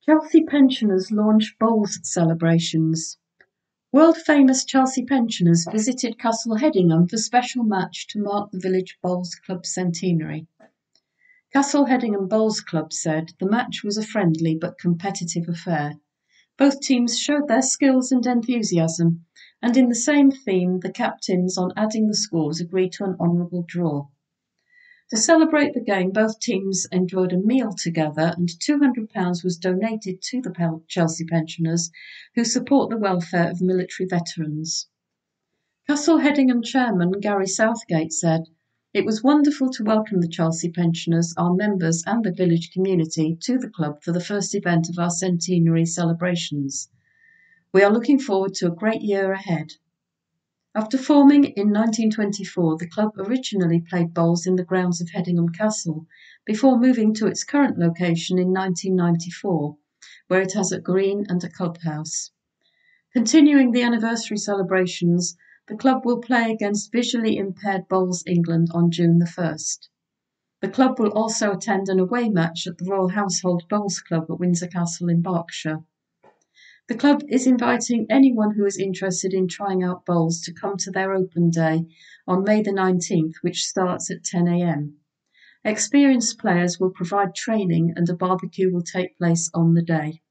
Chelsea pensioners launch bowls celebrations. World-famous Chelsea pensioners visited Castle Hedingham for special match to mark the Village Bowls Club centenary. Castle Hedingham Bowls Club said the match was a friendly but competitive affair. Both teams showed their skills and enthusiasm, and in the same theme, the captains on adding the scores agreed to an honourable draw. To celebrate the game, both teams enjoyed a meal together, and £200 was donated to the Chelsea pensioners who support the welfare of military veterans. Castle Hedingham chairman Gary Southgate said, "It was wonderful to welcome the Chelsea pensioners, our members and the village community to the club for the first event of our centenary celebrations. We are looking forward to a great year ahead." After forming in 1924, the club originally played bowls in the grounds of Hedingham Castle, before moving to its current location in 1994, where it has a green and a clubhouse. Continuing the anniversary celebrations, the club will play against Visually Impaired Bowls England on June the 1st. The club will also attend an away match at the Royal Household Bowls Club at Windsor Castle in Berkshire. The club is inviting anyone who is interested in trying out bowls to come to their open day on May the 19th, which starts at 10 a.m. Experienced players will provide training and a barbecue will take place on the day.